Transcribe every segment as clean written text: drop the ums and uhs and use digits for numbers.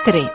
3.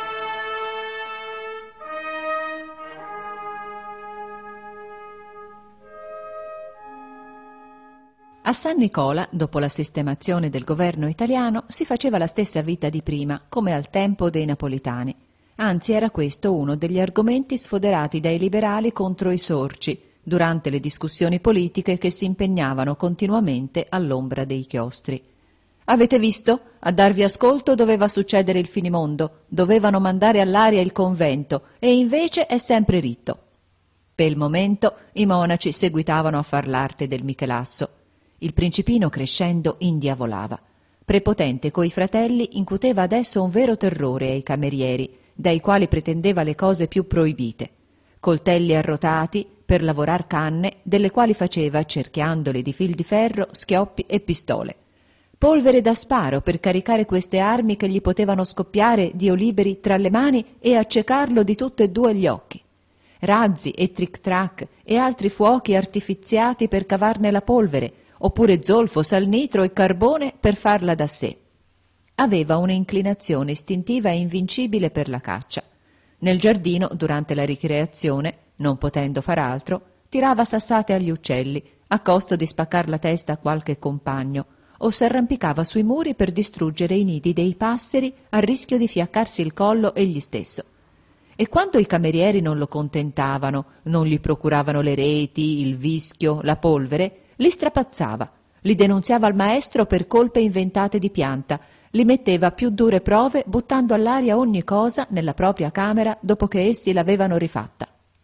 A San Nicola, dopo la sistemazione del governo italiano, si faceva la stessa vita di prima, come al tempo dei napolitani. Anzi, era questo uno degli argomenti sfoderati dai liberali contro i sorci, durante le discussioni politiche che si impegnavano continuamente all'ombra dei chiostri. Avete visto? A darvi ascolto doveva succedere il finimondo, dovevano mandare all'aria il convento, e invece è sempre ritto. Per il momento i monaci seguitavano a far l'arte del Michelasso. Il principino, crescendo, indiavolava. Prepotente coi fratelli, incuteva adesso un vero terrore ai camerieri, dai quali pretendeva le cose più proibite. Coltelli arrotati per lavorar canne, delle quali faceva, cerchiandole di fil di ferro, schioppi e pistole. Polvere da sparo per caricare queste armi che gli potevano scoppiare, Dio liberi, tra le mani e accecarlo di tutte e due gli occhi. Razzi e tric-trac e altri fuochi artifiziati per cavarne la polvere, oppure zolfo, salnitro e carbone per farla da sé. Aveva un'inclinazione istintiva e invincibile per la caccia. Nel giardino, durante la ricreazione, non potendo far altro, tirava sassate agli uccelli, a costo di spaccar la testa a qualche compagno, o s'arrampicava sui muri per distruggere i nidi dei passeri a rischio di fiaccarsi il collo egli stesso. E quando i camerieri non lo contentavano, non gli procuravano le reti, il vischio, la polvere, li strapazzava, li denunziava al maestro per colpe inventate di pianta, li metteva a più dure prove buttando all'aria ogni cosa nella propria camera dopo che essi l'avevano rifatta.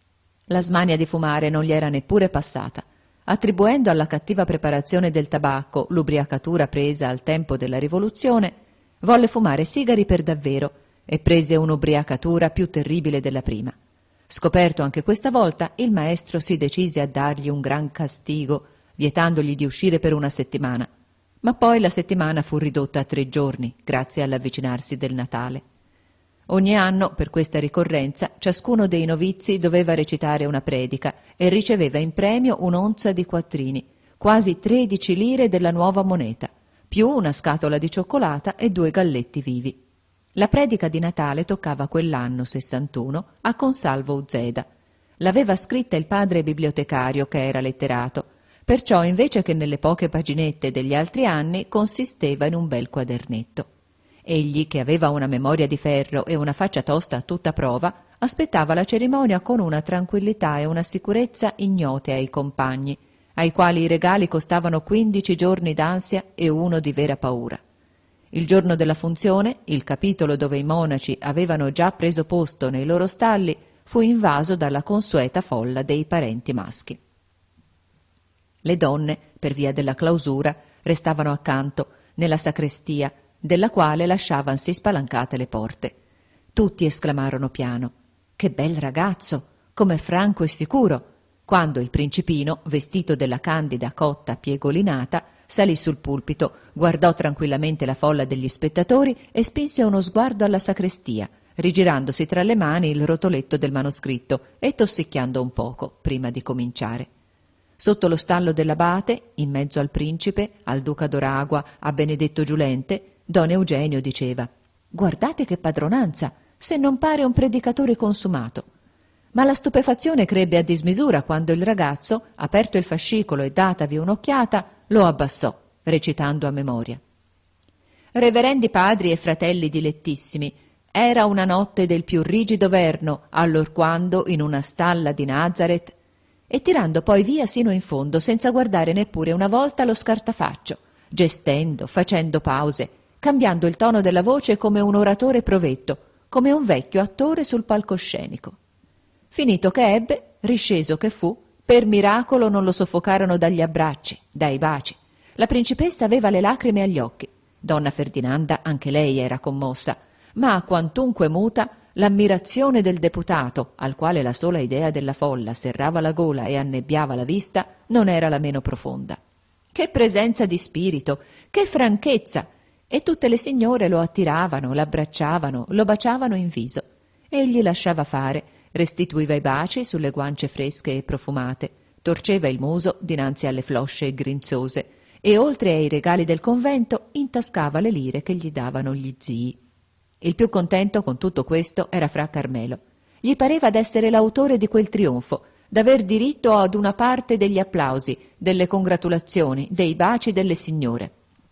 La smania di fumare non gli era neppure passata. Attribuendo alla cattiva preparazione del tabacco l'ubriacatura presa al tempo della rivoluzione, volle fumare sigari per davvero e prese un'ubriacatura più terribile della prima. Scoperto anche questa volta, il maestro si decise a dargli un gran castigo, vietandogli di uscire per una settimana, ma poi la settimana fu ridotta a 3 giorni, grazie all'avvicinarsi del Natale. Ogni anno, per questa ricorrenza, ciascuno dei novizi doveva recitare una predica e riceveva in premio un'onza di quattrini, quasi 13 lire della nuova moneta, più una scatola di cioccolata e 2 galletti vivi. La predica di Natale toccava quell'anno 61 a Consalvo Uzeda. L'aveva scritta il padre bibliotecario, che era letterato, perciò invece che nelle poche paginette degli altri anni consisteva in un bel quadernetto. Egli, che aveva una memoria di ferro e una faccia tosta a tutta prova, aspettava la cerimonia con una tranquillità e una sicurezza ignote ai compagni, ai quali i regali costavano 15 giorni d'ansia e uno di vera paura. Il giorno della funzione, il capitolo dove i monaci avevano già preso posto nei loro stalli fu invaso dalla consueta folla dei parenti maschi. Le donne, per via della clausura, restavano accanto, nella sacrestia, della quale lasciavansi spalancate le porte. Tutti esclamarono piano: «Che bel ragazzo! Com'è franco e sicuro!» quando il principino, vestito della candida cotta piegolinata, salì sul pulpito, guardò tranquillamente la folla degli spettatori e spinse uno sguardo alla sacrestia, rigirandosi tra le mani il rotoletto del manoscritto e tossicchiando un poco prima di cominciare. Sotto lo stallo dell'abate, in mezzo al principe, al duca d'Oragua, a Benedetto Giulente, don Eugenio diceva: «Guardate che padronanza, se non pare un predicatore consumato». Ma la stupefazione crebbe a dismisura quando il ragazzo, aperto il fascicolo e datavi un'occhiata, lo abbassò, recitando a memoria: «Reverendi padri e fratelli dilettissimi, era una notte del più rigido verno, allorquando in una stalla di Nazaret», e tirando poi via sino in fondo, senza guardare neppure una volta lo scartafaccio, gestendo, facendo pause, cambiando il tono della voce come un oratore provetto, come un vecchio attore sul palcoscenico. Finito che ebbe, risceso che fu, per miracolo non lo soffocarono dagli abbracci, dai baci. La principessa aveva le lacrime agli occhi. Donna Ferdinanda, anche lei era commossa, ma quantunque muta, l'ammirazione del deputato, al quale la sola idea della folla serrava la gola e annebbiava la vista, non era la meno profonda. Che presenza di spirito, che franchezza! E tutte le signore lo attiravano, l'abbracciavano, lo baciavano in viso. Egli lasciava fare, restituiva i baci sulle guance fresche e profumate, torceva il muso dinanzi alle flosce grinzose e, oltre ai regali del convento, intascava le lire che gli davano gli zii. Il più contento con tutto questo era fra Carmelo. Gli pareva d'essere l'autore di quel trionfo, d'aver diritto ad una parte degli applausi, delle congratulazioni, dei baci delle signore.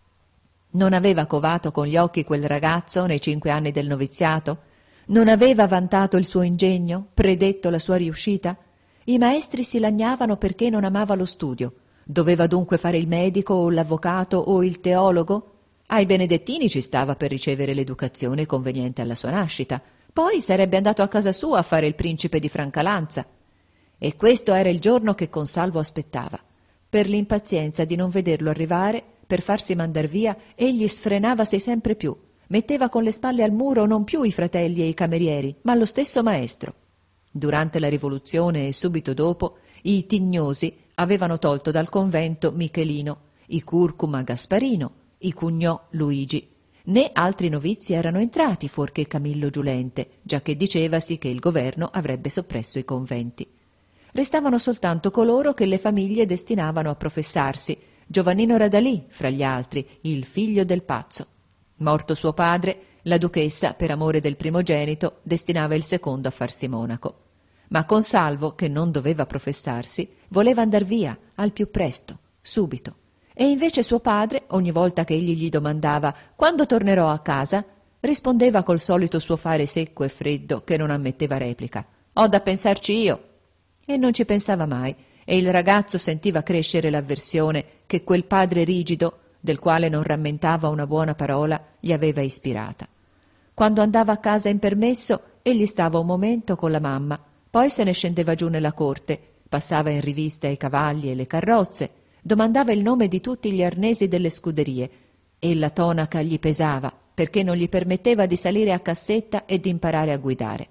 Non aveva covato con gli occhi quel ragazzo nei 5 anni del noviziato? Non aveva vantato il suo ingegno, predetto la sua riuscita? I maestri si lagnavano perché non amava lo studio. Doveva dunque fare il medico o l'avvocato o il teologo? Ai benedettini ci stava per ricevere l'educazione conveniente alla sua nascita. Poi sarebbe andato a casa sua a fare il principe di Francalanza. E questo era il giorno che Consalvo aspettava. Per l'impazienza di non vederlo arrivare, per farsi mandar via, egli sfrenavasi sempre più. Metteva con le spalle al muro non più i fratelli e i camerieri, ma lo stesso maestro. Durante la rivoluzione e subito dopo, i Tignosi avevano tolto dal convento Michelino, i Curcuma Gasparino, i Cugnò Luigi. Né altri novizi erano entrati fuorché Camillo Giulente, giacché dicevasi che il governo avrebbe soppresso i conventi. Restavano soltanto coloro che le famiglie destinavano a professarsi. Giovannino Radalì, fra gli altri, il figlio del pazzo. Morto suo padre, la duchessa, per amore del primogenito, destinava il secondo a farsi monaco. Ma Consalvo, che non doveva professarsi, voleva andar via, al più presto, subito. E invece suo padre, ogni volta che egli gli domandava «Quando tornerò a casa?», rispondeva col solito suo fare secco e freddo che non ammetteva replica. «Ho da pensarci io». E non ci pensava mai, e il ragazzo sentiva crescere l'avversione che quel padre rigido, del quale non rammentava una buona parola, gli aveva ispirata. Quando andava a casa in permesso, egli stava un momento con la mamma, poi se ne scendeva giù nella corte, passava in rivista i cavalli e le carrozze, domandava il nome di tutti gli arnesi delle scuderie, e la tonaca gli pesava, perché non gli permetteva di salire a cassetta e di imparare a guidare.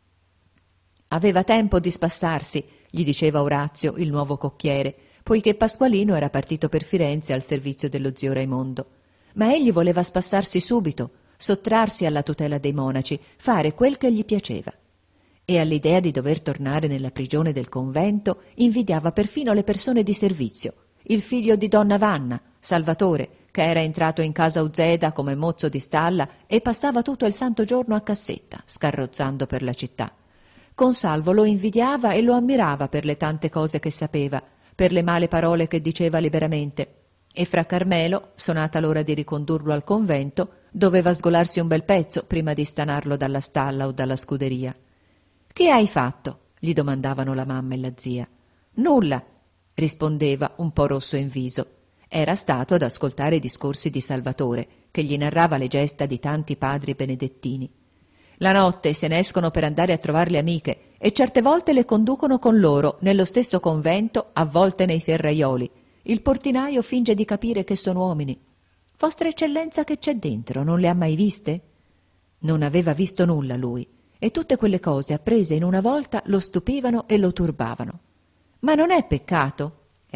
Aveva tempo di spassarsi, gli diceva Orazio, il nuovo cocchiere, poiché Pasqualino era partito per Firenze al servizio dello zio Raimondo. Ma egli voleva spassarsi subito, sottrarsi alla tutela dei monaci, fare quel che gli piaceva. E all'idea di dover tornare nella prigione del convento invidiava perfino le persone di servizio, il figlio di donna Vanna, Salvatore, che era entrato in casa Uzeda come mozzo di stalla e passava tutto il santo giorno a cassetta, scarrozzando per la città. Consalvo lo invidiava e lo ammirava per le tante cose che sapeva, per le male parole che diceva liberamente, e fra Carmelo, sonata l'ora di ricondurlo al convento, doveva sgolarsi un bel pezzo prima di stanarlo dalla stalla o dalla scuderia. «Che hai fatto?» gli domandavano la mamma e la zia. «Nulla», rispondeva un po' rosso in viso. Era stato ad ascoltare i discorsi di Salvatore, che gli narrava le gesta di tanti padri benedettini. La notte se ne escono per andare a trovare le amiche e certe volte le conducono con loro nello stesso convento, avvolte nei ferraioli. Il portinaio finge di capire che sono uomini. «Vostra eccellenza, che c'è dentro? Non le ha mai viste?» Non aveva visto nulla lui, e tutte quelle cose apprese in una volta lo stupivano e lo turbavano. «Ma non è peccato?»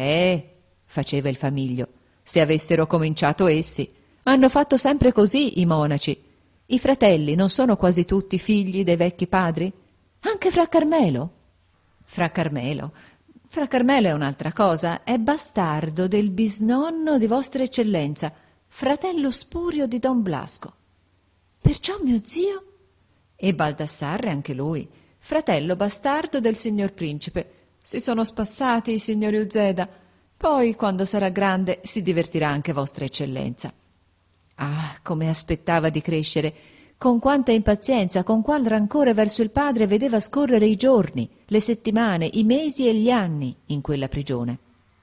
Faceva il famiglio. «Se avessero cominciato essi. Hanno fatto sempre così i monaci. I fratelli non sono quasi tutti figli dei vecchi padri? Anche fra Carmelo?» «Fra Carmelo? Fra Carmelo è un'altra cosa. È bastardo del bisnonno di vostra eccellenza, fratello spurio di don Blasco». «Perciò mio zio?» «E Baldassarre anche lui, fratello bastardo del signor principe. Si sono spassati i signori Uzeda. Poi, quando sarà grande, si divertirà anche vostra eccellenza». Ah, come aspettava di crescere! Con quanta impazienza, con qual rancore verso il padre vedeva scorrere i giorni, le settimane, i mesi e gli anni in quella prigione.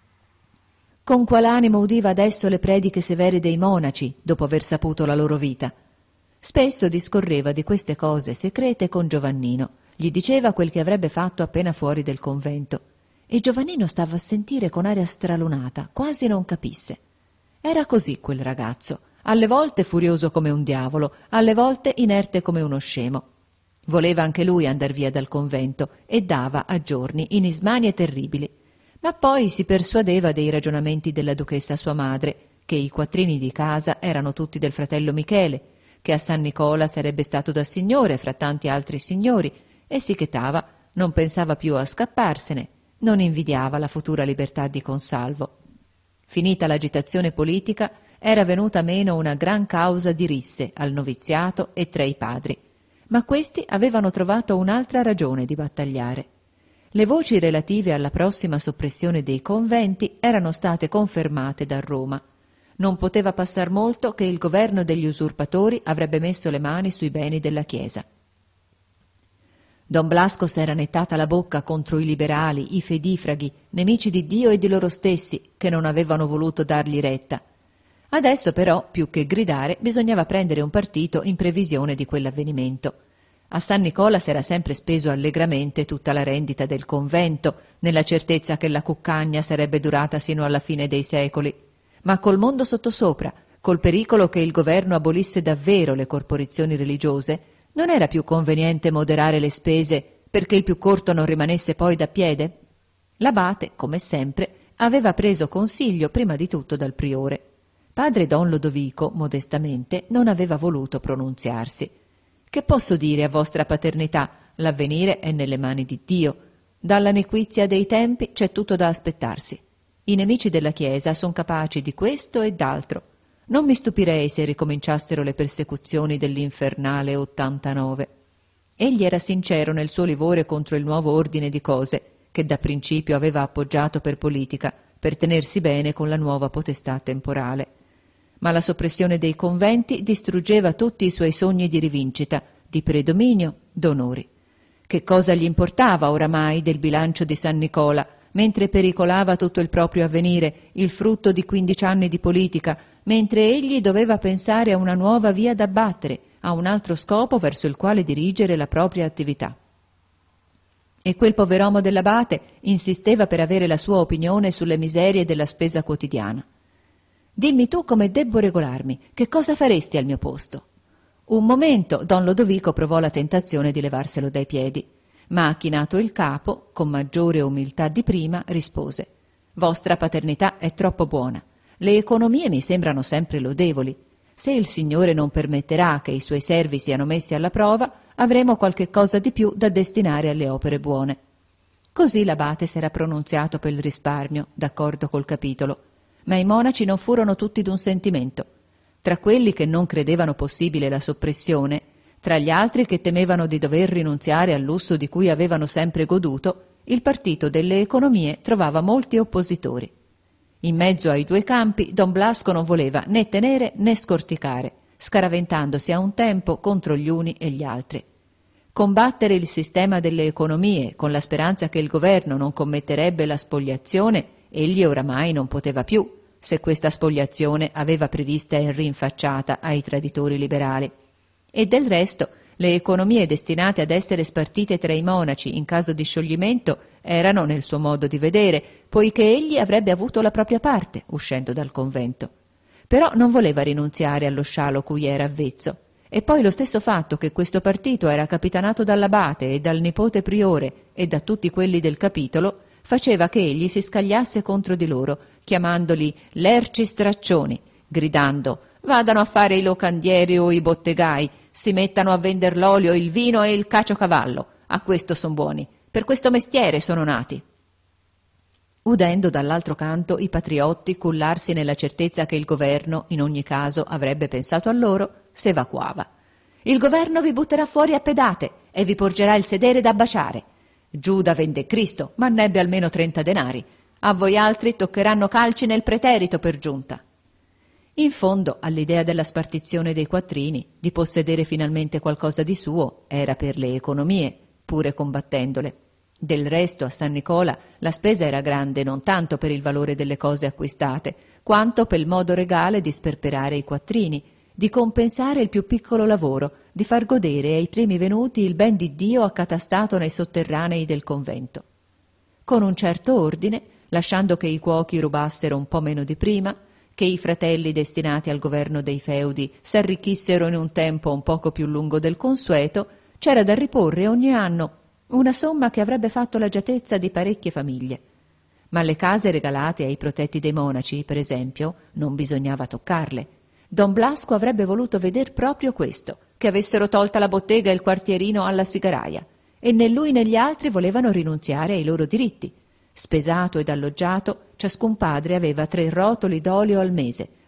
Con qual animo udiva adesso le prediche severe dei monaci, dopo aver saputo la loro vita. Spesso discorreva di queste cose secrete con Giovannino, gli diceva quel che avrebbe fatto appena fuori del convento, e Giovannino stava a sentire con aria stralunata, quasi non capisse. Era così quel ragazzo, alle volte furioso come un diavolo, alle volte inerte come uno scemo. Voleva anche lui andar via dal convento e dava a giorni in smanie terribili, ma poi si persuadeva dei ragionamenti della duchessa sua madre, che i quattrini di casa erano tutti del fratello Michele, che a San Nicola sarebbe stato da signore fra tanti altri signori, e si chetava, non pensava più a scapparsene, non invidiava la futura libertà di Consalvo. Finita l'agitazione politica, era venuta meno una gran causa di risse al noviziato e tra i padri, ma questi avevano trovato un'altra ragione di battagliare. Le voci relative alla prossima soppressione dei conventi erano state confermate da Roma. Non poteva passar molto che il governo degli usurpatori avrebbe messo le mani sui beni della Chiesa. Don Blasco s'era nettata la bocca contro i liberali, i fedifraghi, nemici di Dio e di loro stessi, che non avevano voluto dargli retta. Adesso però, più che gridare, bisognava prendere un partito in previsione di quell'avvenimento. A San Nicola s'era sempre speso allegramente tutta la rendita del convento, nella certezza che la cuccagna sarebbe durata sino alla fine dei secoli, ma col mondo sottosopra, col pericolo che il governo abolisse davvero le corporazioni religiose, non era più conveniente moderare le spese perché il più corto non rimanesse poi da piede? L'abate, come sempre, aveva preso consiglio prima di tutto dal priore. Padre Don Lodovico, modestamente, non aveva voluto pronunziarsi. «Che posso dire a vostra paternità? L'avvenire è nelle mani di Dio. Dalla nequizia dei tempi c'è tutto da aspettarsi. I nemici della Chiesa son capaci di questo e d'altro. Non mi stupirei se ricominciassero le persecuzioni dell'infernale 89. Egli era sincero nel suo livore contro il nuovo ordine di cose, che da principio aveva appoggiato per politica, per tenersi bene con la nuova potestà temporale. Ma la soppressione dei conventi distruggeva tutti i suoi sogni di rivincita, di predominio, d'onori. Che cosa gli importava oramai del bilancio di San Nicola, mentre pericolava tutto il proprio avvenire, il frutto di 15 anni di politica, mentre egli doveva pensare a una nuova via da battere, a un altro scopo verso il quale dirigere la propria attività. E quel poveromo dell'abate insisteva per avere la sua opinione sulle miserie della spesa quotidiana. «Dimmi tu come debbo regolarmi, che cosa faresti al mio posto?» Un momento Don Lodovico provò la tentazione di levarselo dai piedi, ma chinato il capo, con maggiore umiltà di prima, rispose: «Vostra paternità è troppo buona. Le economie mi sembrano sempre lodevoli. Se il Signore non permetterà che i suoi servi siano messi alla prova, avremo qualche cosa di più da destinare alle opere buone». Così l'abate s'era pronunziato per il risparmio, d'accordo col capitolo, ma i monaci non furono tutti d'un sentimento. Tra quelli che non credevano possibile la soppressione, tra gli altri che temevano di dover rinunziare al lusso di cui avevano sempre goduto, il partito delle economie trovava molti oppositori. In mezzo ai due campi Don Blasco non voleva né tenere né scorticare, scaraventandosi a un tempo contro gli uni e gli altri. Combattere il sistema delle economie con la speranza che il governo non commetterebbe la spoliazione egli oramai non poteva più, se questa spoliazione aveva prevista e rinfacciata ai traditori liberali. E del resto le economie destinate ad essere spartite tra i monaci in caso di scioglimento erano nel suo modo di vedere, poiché egli avrebbe avuto la propria parte uscendo dal convento. Però non voleva rinunziare allo scialo cui era avvezzo, e poi lo stesso fatto che questo partito era capitanato dall'abate e dal nipote priore e da tutti quelli del capitolo faceva che egli si scagliasse contro di loro, chiamandoli lerci straccioni, gridando: «Vadano a fare i locandieri o i bottegai, si mettano a vender l'olio, il vino e il caciocavallo. A questo son buoni, per questo mestiere sono nati». Udendo dall'altro canto i patriotti cullarsi nella certezza che il governo, in ogni caso, avrebbe pensato a loro, s'evacuava. «Il governo vi butterà fuori a pedate e vi porgerà il sedere da baciare. Giuda vende Cristo, ma n'ebbe almeno 30 denari. A voi altri toccheranno calci nel preterito per giunta». In fondo, all'idea della spartizione dei quattrini, di possedere finalmente qualcosa di suo, era per le economie, pure combattendole. Del resto, a San Nicola la spesa era grande non tanto per il valore delle cose acquistate, quanto per il modo regale di sperperare i quattrini, di compensare il più piccolo lavoro, di far godere ai primi venuti il ben di Dio accatastato nei sotterranei del convento. Con un certo ordine, lasciando che i cuochi rubassero un po' meno di prima, che i fratelli destinati al governo dei feudi s'arricchissero in un tempo un poco più lungo del consueto, c'era da riporre ogni anno una somma che avrebbe fatto l'agiatezza di parecchie famiglie. Ma le case regalate ai protetti dei monaci, per esempio, non bisognava toccarle. Don Blasco avrebbe voluto veder proprio questo, che avessero tolta la bottega e il quartierino alla sigaraia, e né lui né gli altri volevano rinunziare ai loro diritti. Spesato ed alloggiato, ciascun padre aveva 3 rotoli d'olio al mese,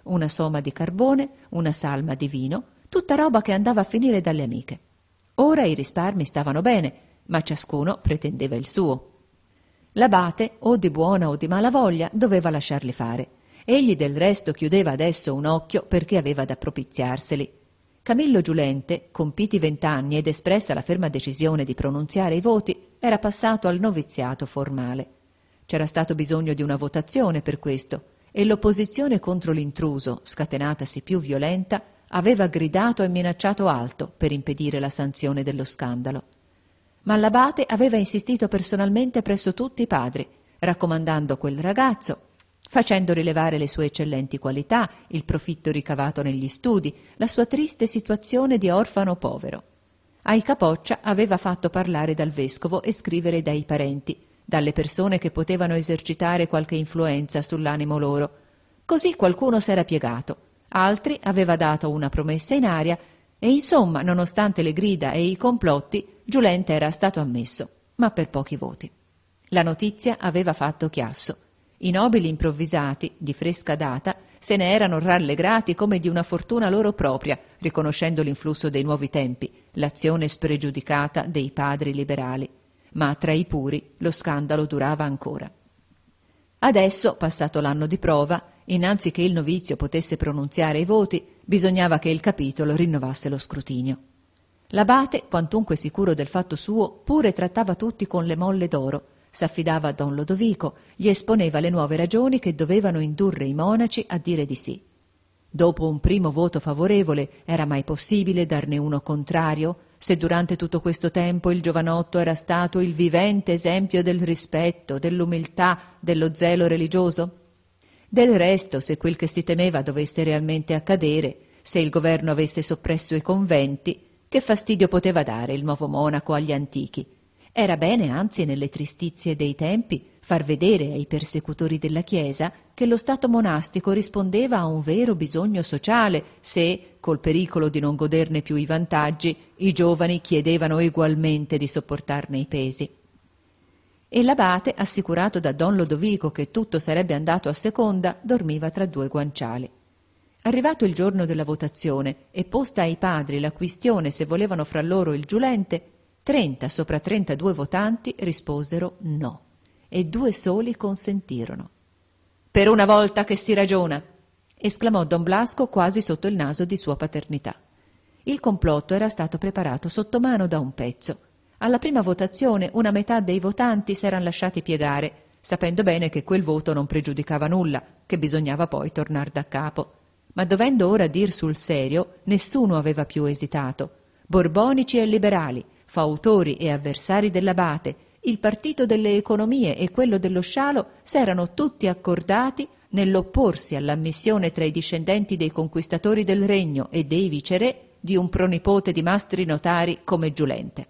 una soma di carbone, una salma di vino, tutta roba che andava a finire dalle amiche. Ora i risparmi stavano bene, ma ciascuno pretendeva il suo. L'abate, o di buona o di mala voglia, doveva lasciarli fare. Egli del resto chiudeva adesso un occhio perché aveva da propiziarseli. Camillo Giulente, compiti 20 anni ed espressa la ferma decisione di pronunziare i voti, era passato al noviziato formale. C'era stato bisogno di una votazione per questo, e l'opposizione contro l'intruso, scatenatasi più violenta, aveva gridato e minacciato alto per impedire la sanzione dello scandalo. Ma l'abate aveva insistito personalmente presso tutti i padri, raccomandando quel ragazzo, facendo rilevare le sue eccellenti qualità, il profitto ricavato negli studi, la sua triste situazione di orfano povero. Ai Capoccia aveva fatto parlare dal vescovo e scrivere dai parenti, dalle persone che potevano esercitare qualche influenza sull'animo loro. Così qualcuno s'era piegato, altri aveva dato una promessa in aria e insomma, nonostante le grida e i complotti, Giulente era stato ammesso, ma per pochi voti. La notizia aveva fatto chiasso. I nobili improvvisati, di fresca data, se ne erano rallegrati come di una fortuna loro propria, riconoscendo l'influsso dei nuovi tempi, l'azione spregiudicata dei padri liberali. Ma tra i puri lo scandalo durava ancora. Adesso, passato l'anno di prova, innanzi che il novizio potesse pronunziare i voti, bisognava che il capitolo rinnovasse lo scrutinio. L'abate, quantunque sicuro del fatto suo, pure trattava tutti con le molle d'oro, s'affidava a don Lodovico, gli esponeva le nuove ragioni che dovevano indurre i monaci a dire di sì. Dopo un primo voto favorevole, era mai possibile darne uno contrario, se durante tutto questo tempo il giovanotto era stato il vivente esempio del rispetto, dell'umiltà, dello zelo religioso? Del resto, se quel che si temeva dovesse realmente accadere, se il governo avesse soppresso i conventi, che fastidio poteva dare il nuovo monaco agli antichi? Era bene, anzi, nelle tristizie dei tempi, far vedere ai persecutori della Chiesa che lo stato monastico rispondeva a un vero bisogno sociale se, col pericolo di non goderne più i vantaggi, i giovani chiedevano egualmente di sopportarne i pesi. E l'abate, assicurato da don Lodovico che tutto sarebbe andato a seconda, dormiva tra due guanciali. Arrivato il giorno della votazione e posta ai padri la quistione se volevano fra loro il giulente, 30 sopra 32 votanti risposero no, e 2 soli consentirono. «Per una volta che si ragiona!» esclamò don Blasco quasi sotto il naso di sua paternità. Il complotto era stato preparato sotto mano da un pezzo. Alla prima votazione una metà dei votanti s'eran lasciati piegare, sapendo bene che quel voto non pregiudicava nulla, che bisognava poi tornar da capo. Ma dovendo ora dir sul serio, nessuno aveva più esitato. Borbonici e liberali, fautori e avversari dell'abate, il partito delle economie e quello dello scialo s'erano tutti accordati nell'opporsi all'ammissione tra i discendenti dei conquistatori del regno e dei viceré di un pronipote di mastri notari come Giulente.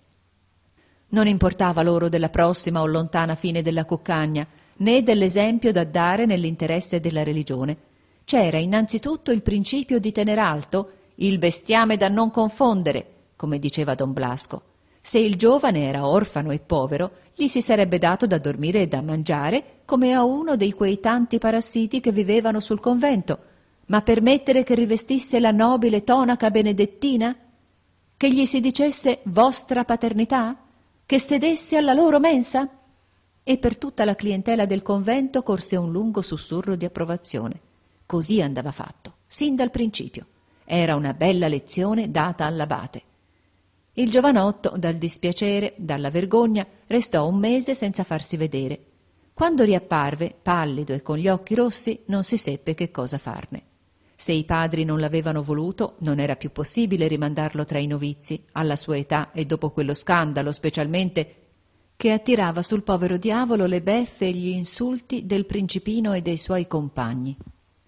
Non importava loro della prossima o lontana fine della cuccagna, né dell'esempio da dare nell'interesse della religione. C'era innanzitutto il principio di tener alto il bestiame da non confondere, come diceva don Blasco. Se il giovane era orfano e povero, gli si sarebbe dato da dormire e da mangiare come a uno dei quei tanti parassiti che vivevano sul convento, ma permettere che rivestisse la nobile tonaca benedettina? Che gli si dicesse vostra paternità? Che sedesse alla loro mensa? E per tutta la clientela del convento corse un lungo sussurro di approvazione. Così andava fatto, sin dal principio. Era una bella lezione data all'abate. Il giovanotto, dal dispiacere, dalla vergogna, restò un mese senza farsi vedere. Quando riapparve, pallido e con gli occhi rossi, non si seppe che cosa farne. Se i padri non l'avevano voluto, non era più possibile rimandarlo tra i novizi, alla sua età e dopo quello scandalo, specialmente, che attirava sul povero diavolo le beffe e gli insulti del principino e dei suoi compagni.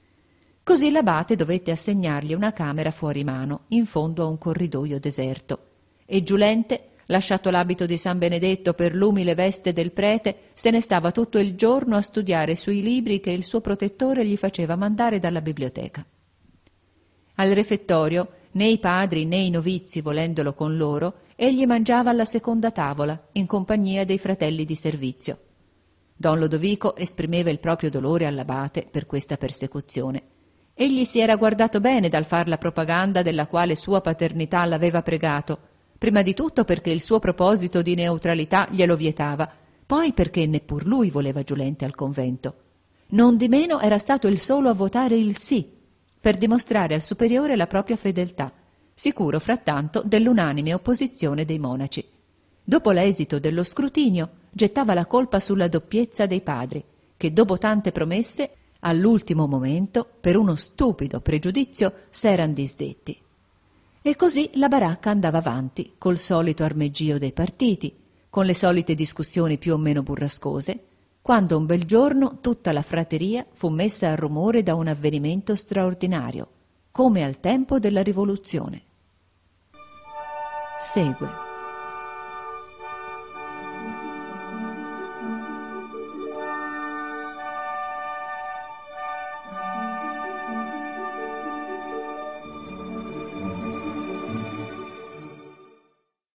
Così l'abate dovette assegnargli una camera fuori mano, in fondo a un corridoio deserto. E Giulente, lasciato l'abito di San Benedetto per l'umile veste del prete, se ne stava tutto il giorno a studiare sui libri che il suo protettore gli faceva mandare dalla biblioteca. Al refettorio, né i padri né i novizi volendolo con loro, egli mangiava alla seconda tavola, in compagnia dei fratelli di servizio. Don Lodovico esprimeva il proprio dolore all'abate per questa persecuzione. Egli si era guardato bene dal far la propaganda della quale sua paternità l'aveva pregato, prima di tutto perché il suo proposito di neutralità glielo vietava, poi perché neppur lui voleva Giulente al convento. Nondimeno era stato il solo a votare il sì, per dimostrare al superiore la propria fedeltà, sicuro frattanto dell'unanime opposizione dei monaci. Dopo l'esito dello scrutinio, gettava la colpa sulla doppiezza dei padri, che dopo tante promesse, all'ultimo momento, per uno stupido pregiudizio, s'eran disdetti. E così la baracca andava avanti, col solito armeggio dei partiti, con le solite discussioni più o meno burrascose, quando un bel giorno tutta la frateria fu messa a rumore da un avvenimento straordinario, come al tempo della rivoluzione. Segue.